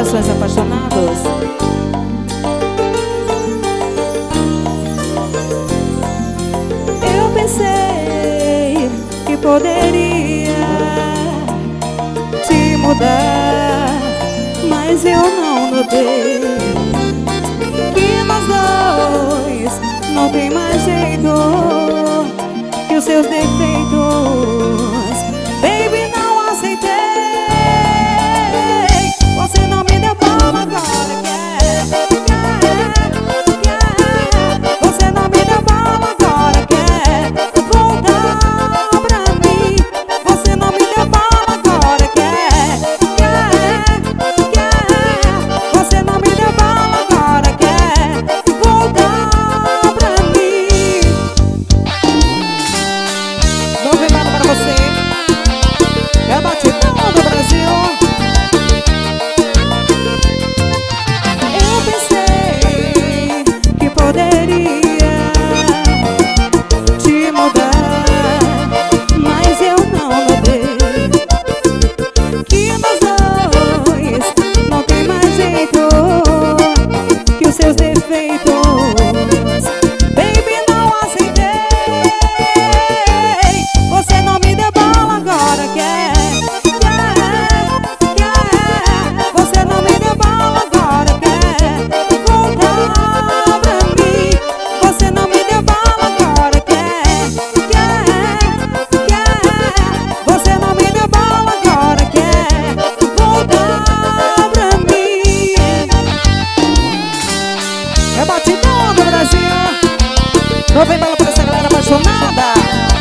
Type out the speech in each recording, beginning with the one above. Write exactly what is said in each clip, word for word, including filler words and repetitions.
corações apaixonados. Eu pensei que poderia te mudar, mas eu não notei que nós dois não tem mais jeito, que os seus defeitos, baby, não aceitei. Você não me deu bola, agora quer, quer, quer. Você não me deu bola, agora quer voltar pra mim. Você não me deu bola, agora quer, quer, quer. Você não me deu bola, agora quer voltar pra mim. Novidade para você, é a batidão do Brasil. Seus defeitos, baby, não aceitei. Você não me deu bola, agora quer, quer, quer. Você não me deu bola, agora quer voltar pra mim. Você não me deu bola, agora quer, quer, quer. Você não me deu bola, agora quer voltar pra mim. É batidão do Brasil. Não vem bala pra essa galera apaixonada.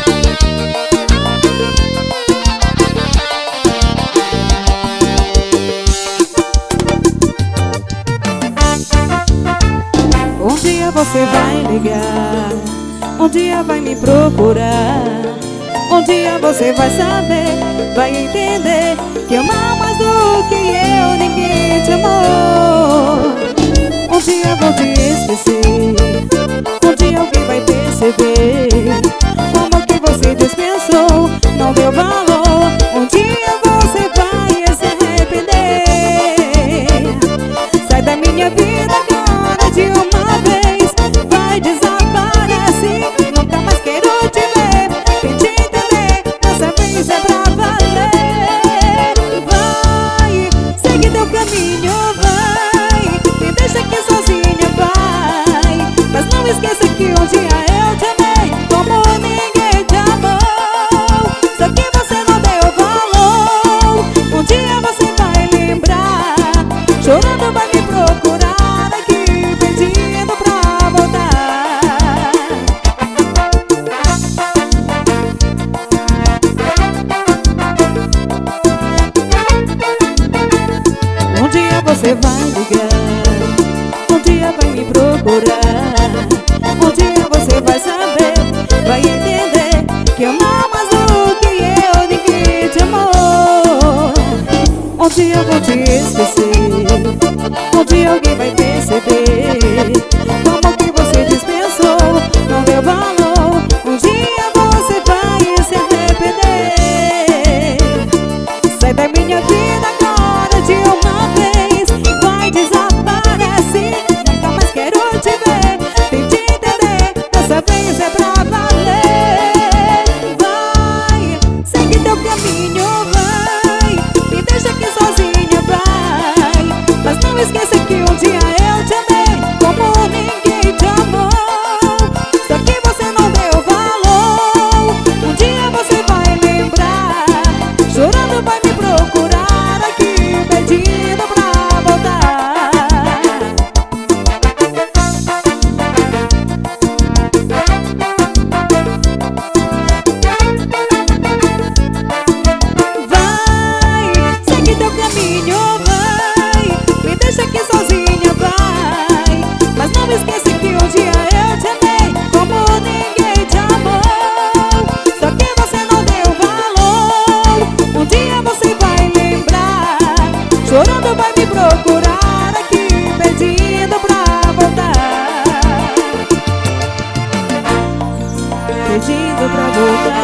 Um dia você vai ligar, um dia vai me procurar, um dia você vai saber, vai entender que amar mais do que eu, ninguém te amou. Um dia vou te esquecer, um dia alguém vai perceber como que você dispensou, não deu valor. Um dia você vai se arrepender. Sai da minha vida agora de uma vez, vai desaparecer, nunca mais quero te ver. Tente entender, dessa vez é pra valer. Vai, segue teu caminho, vai, me deixa aqui sozinha, vai. Mas não esqueça que um dia eu te amei como ninguém te amou. Só que você não deu valor. Um dia você vai lembrar, chorando vai me procurar aqui, pedindo pra voltar. Um dia você vai ligar, um dia vai me procurar, um dia você vai saber, vai entender que amar mais do que eu, ninguém te amou. Um dia eu vou te esquecer, um dia alguém vai perceber como que você dispensou, não deu valor. Um dia você vai se arrepender. Sai da minha vida agora de uma vez, vai desaparecer, nunca mais quero te ver. Tente entender, dessa vez é pra valer. Vai, segue teu caminho, vai, me deixa aqui sozinha, vai. Mas não esqueça que um dia eu te amei como ninguém te amou. Só que você não deu valor. Um dia você vai lembrar, chorando vai me procurar aqui, pedindo pra voltar. Vai, segue teu caminho, vai, me deixa aqui sozinha, vai. Mas não esqueça que um dia eu te amei como ninguém te amou. Só que você não deu valor. Um dia você vai lembrar, chorando vai me procurar aqui, pedindo pra voltar, pedindo pra voltar.